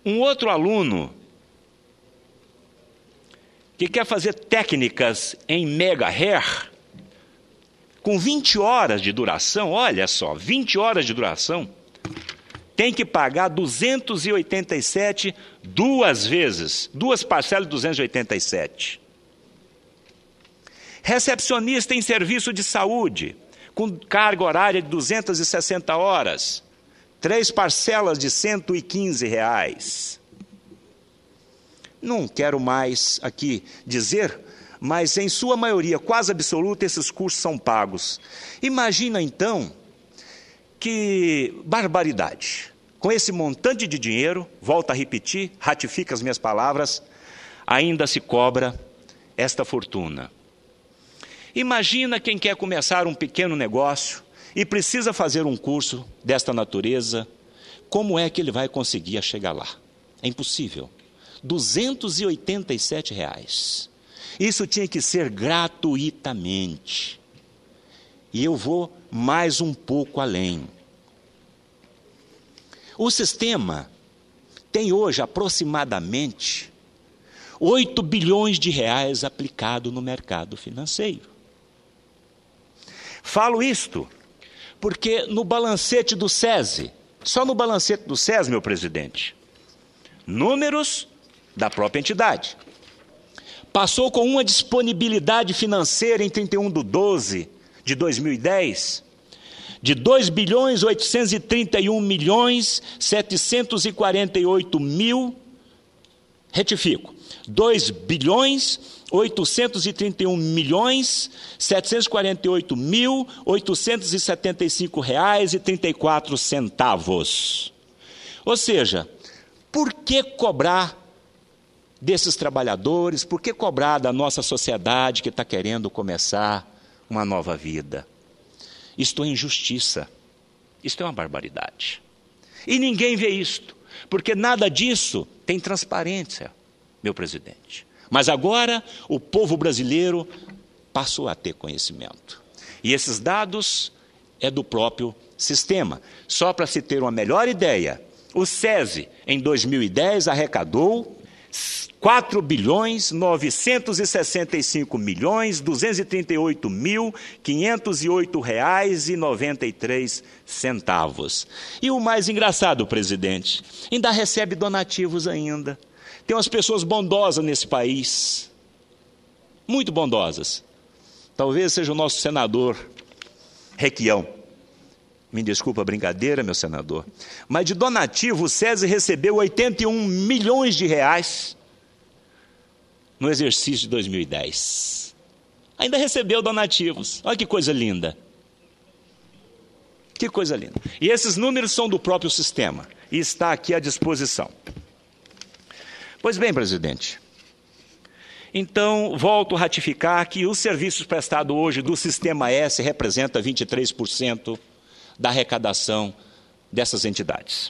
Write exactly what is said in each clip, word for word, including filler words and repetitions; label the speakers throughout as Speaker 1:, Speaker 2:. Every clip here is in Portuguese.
Speaker 1: Um outro aluno que quer fazer técnicas em mega hair, com vinte horas de duração, olha só, vinte horas de duração, tem que pagar duzentos e oitenta e sete duas vezes, duas parcelas de duzentos e oitenta e sete. Recepcionista em serviço de saúde, com carga horária de duzentas e sessenta horas, três parcelas de cento e quinze reais. Não quero mais aqui dizer, mas em sua maioria, quase absoluta, esses cursos são pagos. Imagina então que barbaridade. Com esse montante de dinheiro, volto a repetir, ratifica as minhas palavras, ainda se cobra esta fortuna. Imagina quem quer começar um pequeno negócio e precisa fazer um curso desta natureza, como é que ele vai conseguir chegar lá? É impossível. duzentos e oitenta e sete reais. Isso tinha que ser gratuitamente. E eu vou mais um pouco além. O sistema tem hoje aproximadamente oito bilhões de reais aplicado no mercado financeiro. Falo isto porque no balancete do SESI, só no balancete do SESI, meu presidente, números da própria entidade, passou com uma disponibilidade financeira em trinta e um de doze de dois mil e dez de dois bilhões oitocentos e trinta e um milhões setecentos e quarenta e oito mil, retifico, dois bilhões oitocentos e trinta e um milhões setecentos e quarenta e oito mil oitocentos e setenta e cinco reais e trinta e quatro centavos. Ou seja, por que cobrar desses trabalhadores, por que cobrar da nossa sociedade que está querendo começar uma nova vida? Isto é injustiça, isto é uma barbaridade. E ninguém vê isto, porque nada disso tem transparência, meu presidente. Mas agora o povo brasileiro passou a ter conhecimento. E esses dados é do próprio sistema. Só para se ter uma melhor ideia, o SESI, em dois mil e dez, arrecadou quatro bilhões novecentos e sessenta e cinco milhões duzentos e trinta e oito mil quinhentos e oito reais e noventa e três centavos. E o mais engraçado, presidente, ainda recebe donativos ainda. Tem umas pessoas bondosas nesse país, muito bondosas. Talvez seja o nosso senador Requião. Me desculpa a brincadeira, meu senador. Mas de donativo, o SESI recebeu oitenta e um milhões de reais no exercício de dois mil e dez. Ainda recebeu donativos. Olha que coisa linda. Que coisa linda. E esses números são do próprio sistema. E está aqui à disposição. Pois bem, presidente. Então, volto a ratificar que os serviços prestados hoje do Sistema S representam vinte e três por cento da arrecadação dessas entidades.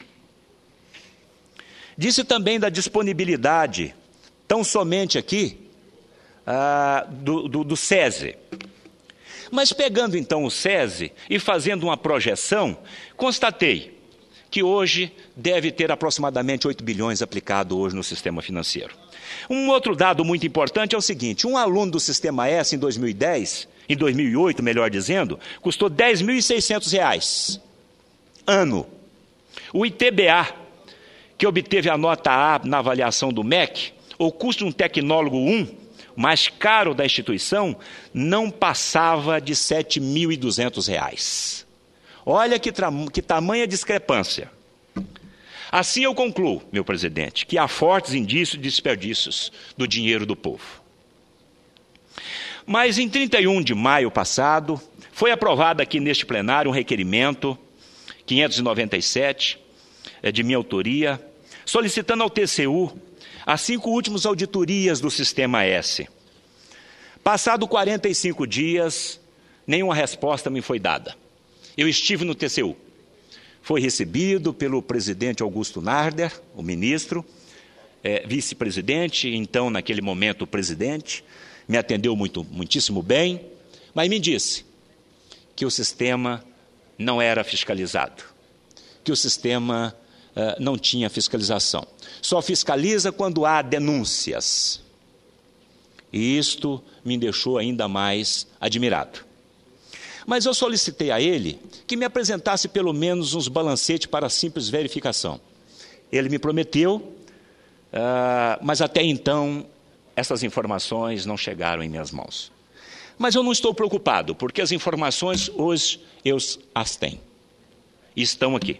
Speaker 1: Disse também da disponibilidade, tão somente aqui, ah, do, do, do SESI. Mas pegando então o SESI e fazendo uma projeção, constatei que hoje deve ter aproximadamente oito bilhões aplicado hoje no sistema financeiro. Um outro dado muito importante é o seguinte: um aluno do Sistema S em dois mil e dez, em dois mil e oito, melhor dizendo, custou dez mil e seiscentos reais, ano. O I T B A, que obteve a nota A na avaliação do M E C, o custo de um tecnólogo um, mais caro da instituição, não passava de sete mil e duzentos reais. Olha que, que tamanha discrepância. Assim eu concluo, meu presidente, que há fortes indícios de desperdícios do dinheiro do povo. Mas em trinta e um de maio passado, foi aprovado aqui neste plenário um requerimento quinhentos e noventa e sete, de minha autoria, solicitando ao T C U as cinco últimas auditorias do Sistema S. Passado quarenta e cinco dias, nenhuma resposta me foi dada. Eu estive no T C U. Foi recebido pelo presidente Augusto Narder, o ministro, é, vice-presidente, então naquele momento o presidente, me atendeu muito, muitíssimo bem, mas me disse que o sistema não era fiscalizado, que o sistema não tinha fiscalização. Só fiscaliza quando há denúncias. E isto me deixou ainda mais admirado. Mas eu solicitei a ele que me apresentasse pelo menos uns balancetes para simples verificação. Ele me prometeu, uh, mas até então essas informações não chegaram em minhas mãos. Mas eu não estou preocupado, porque as informações hoje eu as tenho. E estão aqui.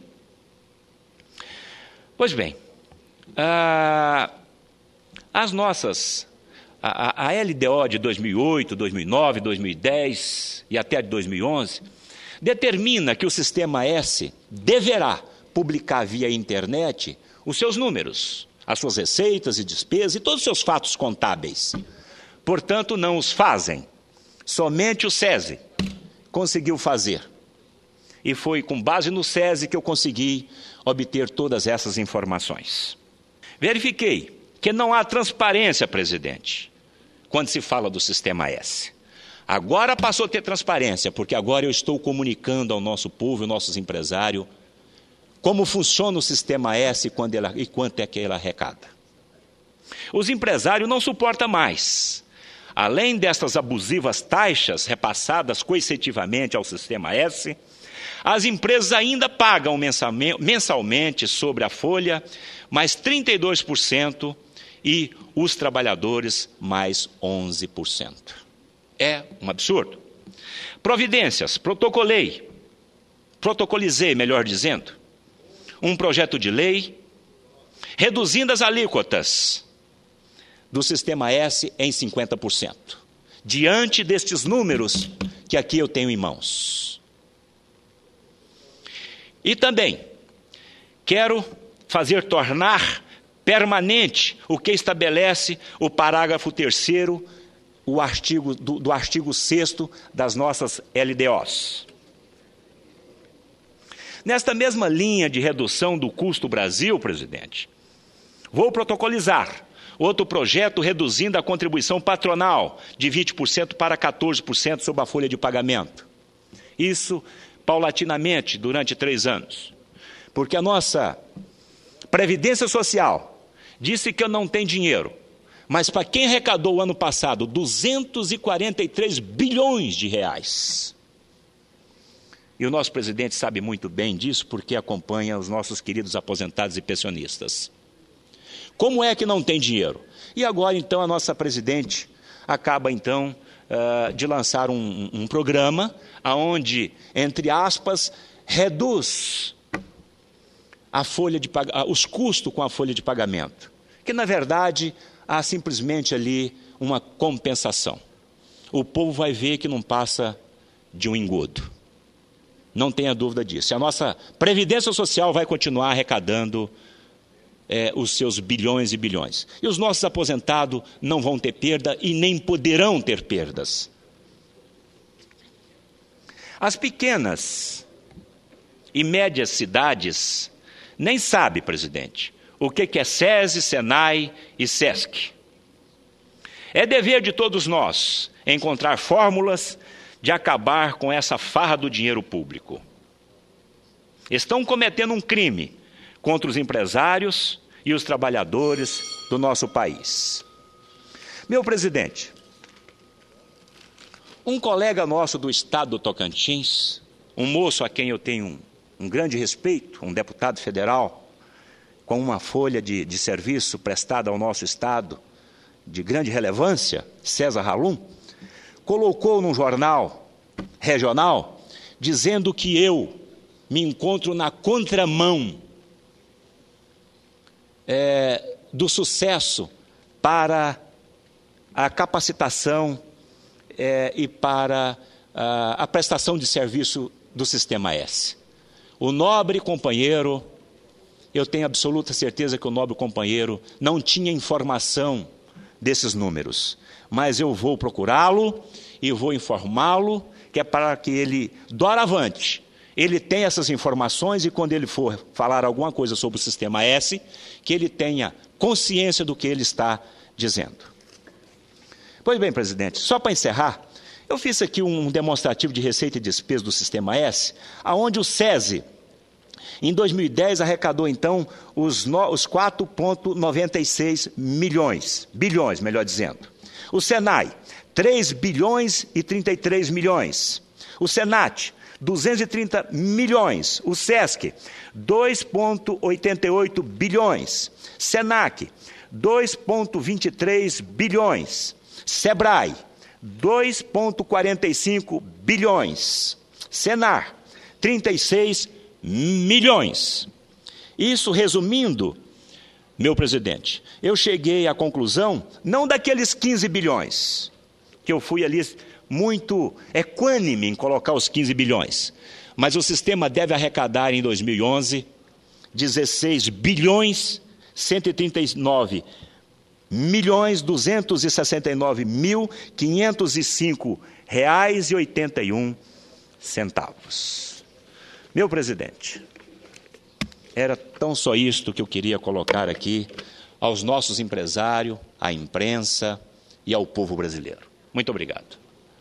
Speaker 1: Pois bem, uh, as nossas... A, a L D O de dois mil e oito, dois mil e nove, dois mil e dez e até de dois mil e onze determina que o Sistema S deverá publicar via internet os seus números, as suas receitas e despesas e todos os seus fatos contábeis. Portanto, não os fazem. Somente o SESI conseguiu fazer. E foi com base no SESI que eu consegui obter todas essas informações. Verifiquei que não há transparência, presidente, quando se fala do Sistema S. Agora passou a ter transparência, porque agora eu estou comunicando ao nosso povo, aos nossos empresários, como funciona o Sistema S quando ela, e quanto é que ele arrecada. Os empresários não suportam mais. Além destas abusivas taxas repassadas coercitivamente ao Sistema S, as empresas ainda pagam mensalmente sobre a folha mais trinta e dois por cento e os trabalhadores mais onze por cento. É um absurdo. Providências, protocolei, protocolizei, melhor dizendo, um projeto de lei reduzindo as alíquotas do Sistema S em cinquenta por cento, diante destes números que aqui eu tenho em mãos. E também quero fazer tornar permanente o que estabelece o parágrafo terceiro o artigo, do, do artigo sexto das nossas L D Os. Nesta mesma linha de redução do custo Brasil, presidente, vou protocolizar outro projeto reduzindo a contribuição patronal de vinte por cento para quatorze por cento sobre a folha de pagamento. Isso paulatinamente durante três anos. Porque a nossa Previdência Social disse que eu não tenho dinheiro, mas para quem arrecadou o ano passado duzentos e quarenta e três bilhões de reais. E o nosso presidente sabe muito bem disso porque acompanha os nossos queridos aposentados e pensionistas. Como é que não tem dinheiro? E agora, então, a nossa presidente acaba, então, uh, de lançar um, um programa onde, entre aspas, reduz a folha de pag... os custos com a folha de pagamento. Que, na verdade, há simplesmente ali uma compensação. O povo vai ver que não passa de um engodo. Não tenha dúvida disso. A nossa Previdência Social vai continuar arrecadando é, os seus bilhões e bilhões. E os nossos aposentados não vão ter perda e nem poderão ter perdas. As pequenas e médias cidades nem sabem, presidente, o que é SESI, SENAI e SESC. É dever de todos nós encontrar fórmulas de acabar com essa farra do dinheiro público. Estão cometendo um crime contra os empresários e os trabalhadores do nosso país. Meu presidente, um colega nosso do estado do Tocantins, um moço a quem eu tenho um, um grande respeito, um deputado federal, com uma folha de, de serviço prestada ao nosso estado de grande relevância, César Halum, colocou num jornal regional dizendo que eu me encontro na contramão é, do sucesso para a capacitação é, e para a, a prestação de serviço do Sistema S. O nobre companheiro, eu tenho absoluta certeza que o nobre companheiro não tinha informação desses números, mas eu vou procurá-lo e vou informá-lo, que é para que ele, doravante, ele tenha essas informações e quando ele for falar alguma coisa sobre o Sistema S, que ele tenha consciência do que ele está dizendo. Pois bem, presidente, só para encerrar, eu fiz aqui um demonstrativo de receita e despesa do Sistema S, onde o SESI Em dois mil e dez, arrecadou, então, os, no, os quatro vírgula noventa e seis milhões, bilhões, melhor dizendo. O Senai, três bilhões e trinta e três milhões. O Senat, duzentos e trinta milhões. O Sesc, dois vírgula oitenta e oito bilhões. Senac, dois vírgula vinte e três bilhões. Sebrae, dois vírgula quarenta e cinco bilhões. Senar, trinta e seis milhões. Isso, resumindo, meu presidente, eu cheguei à conclusão, não daqueles quinze bilhões, que eu fui ali muito equânime em colocar os quinze bilhões, mas o sistema deve arrecadar em dois mil e onze dezesseis bilhões cento e trinta e nove milhões duzentos e sessenta e nove mil quinhentos e cinco reais e oitenta e um centavos. Meu presidente, era tão só isto que eu queria colocar aqui aos nossos empresários, à imprensa e ao povo brasileiro. Muito obrigado.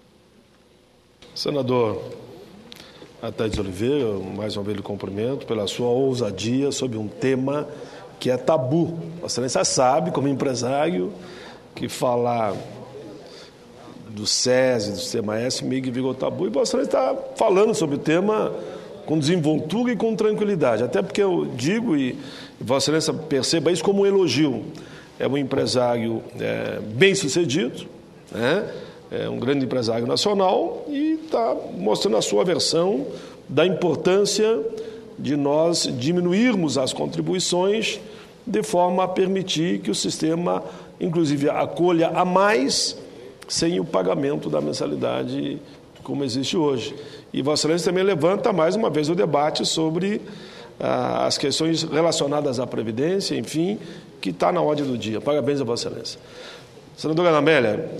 Speaker 2: Senador Ataídes Oliveira, mais uma vez lhe cumprimento pela sua ousadia sobre um tema que é tabu. Vossa Excelência sabe, como empresário, que falar do SESI, do Sistema S, meio que virou tabu, e Vossa Excelência está falando sobre o tema com desenvoltura e com tranquilidade, até porque eu digo, e Vossa Excelência perceba isso como um elogio, é um empresário é, bem-sucedido, né? É um grande empresário nacional e está mostrando a sua versão da importância de nós diminuirmos as contribuições de forma a permitir que o sistema, inclusive, acolha a mais sem o pagamento da mensalidade como existe hoje. E Vossa Excelência também levanta mais uma vez o debate sobre ah, as questões relacionadas à Previdência, enfim, que está na ordem do dia. Parabéns a Vossa Excelência. Senadora Ana Amélia,